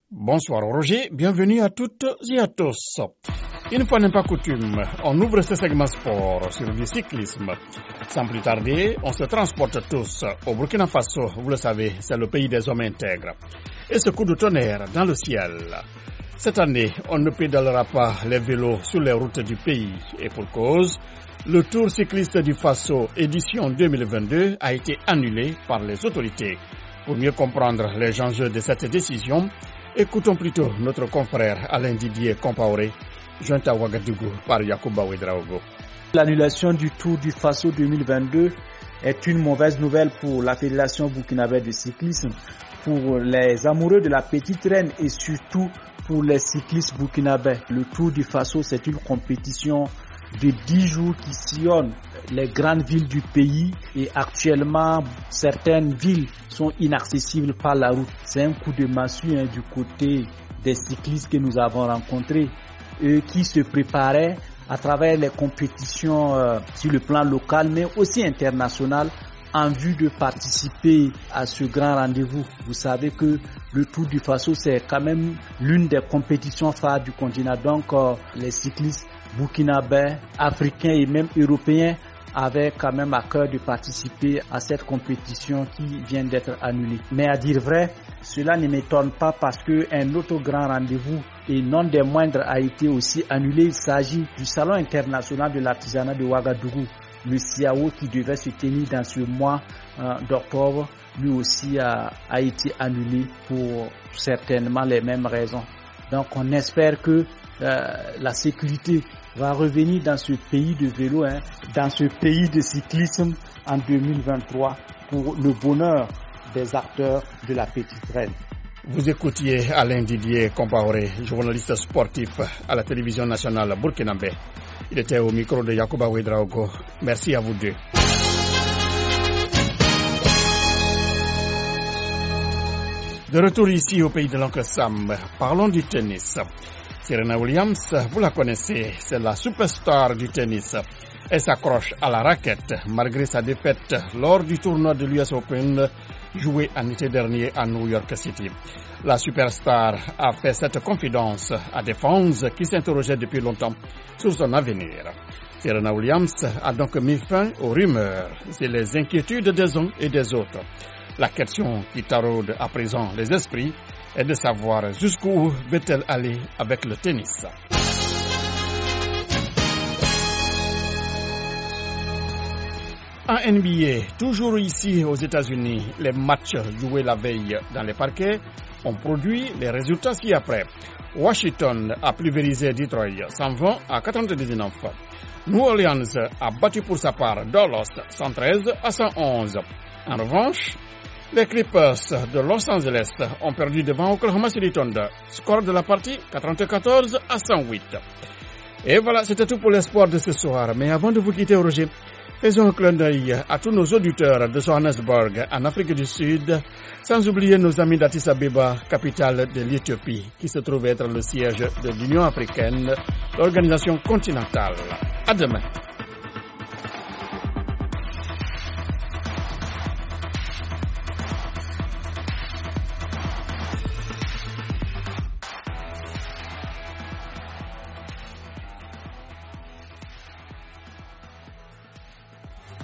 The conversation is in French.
Bonsoir Roger, bienvenue à toutes et à tous. Une fois n'est pas coutume, on ouvre ce segment sport sur du cyclisme. Sans plus tarder, on se transporte tous au Burkina Faso, vous le savez, c'est le pays des hommes intègres. Et ce coup de tonnerre dans le ciel. Cette année, on ne pédalera pas les vélos sur les routes du pays. Et pour cause, le Tour cycliste du Faso édition 2022 a été annulé par les autorités. Pour mieux comprendre les enjeux de cette décision, écoutons plutôt notre confrère Alain Didier Compaoré, joint à Ouagadougou par Yacouba Ouedraogo. L'annulation du Tour du Faso 2022 est une mauvaise nouvelle pour la Fédération burkinabé de cyclisme, pour les amoureux de la petite reine et surtout pour les cyclistes burkinabés. Le Tour du Faso, c'est une compétition de 10 jours qui sillonne les grandes villes du pays et actuellement certaines villes sont inaccessibles par la route. C'est un coup de massue du côté des cyclistes que nous avons rencontrés, eux qui se préparaient à travers les compétitions sur le plan local mais aussi international en vue de participer à ce grand rendez-vous. Vous savez que le Tour du Faso c'est quand même l'une des compétitions phares du continent, donc les cyclistes burkinabés, africains et même européens avaient quand même à cœur de participer à cette compétition qui vient d'être annulée. Mais à dire vrai, cela ne m'étonne pas parce qu'un autre grand rendez-vous et non des moindres a été aussi annulé. Il s'agit du Salon international de l'artisanat de Ouagadougou, le CIAO, qui devait se tenir dans ce mois d'octobre. Lui aussi a été annulé pour certainement les mêmes raisons. Donc on espère que la sécurité va revenir dans ce pays de vélo, dans ce pays de cyclisme en 2023 pour le bonheur des acteurs de la petite reine. Vous écoutiez Alain Didier Compaoré, journaliste sportif à la télévision nationale burkinabé. Il était au micro de Yacouba Ouedraogo. Merci à vous deux. De retour ici au pays de l'Oncle Sam, parlons du tennis. Serena Williams, vous la connaissez, c'est la superstar du tennis. Elle s'accroche à la raquette malgré sa défaite lors du tournoi de l'US Open joué en été dernier à New York City. La superstar a fait cette confidence à des fans qui s'interrogeaient depuis longtemps sur son avenir. Serena Williams a donc mis fin aux rumeurs et les inquiétudes des uns et des autres. La question qui taraude à présent les esprits est de savoir jusqu'où veut-elle aller avec le tennis. En NBA, toujours ici aux États-Unis, les matchs joués la veille dans les parquets ont produit les résultats ci-après. Washington a pulvérisé Detroit 120-99. New Orleans a battu pour sa part Dallas 113-111. En revanche, les Clippers de Los Angeles ont perdu devant Oklahoma City Thunder. Score de la partie 94-108. Et voilà, c'était tout pour l'espoir de ce soir. Mais avant de vous quitter, Roger, faisons un clin d'œil à tous nos auditeurs de Johannesburg, en Afrique du Sud, sans oublier nos amis d'Addis Abeba, capitale de l'Éthiopie, qui se trouve être le siège de l'Union africaine, l'organisation continentale. À demain.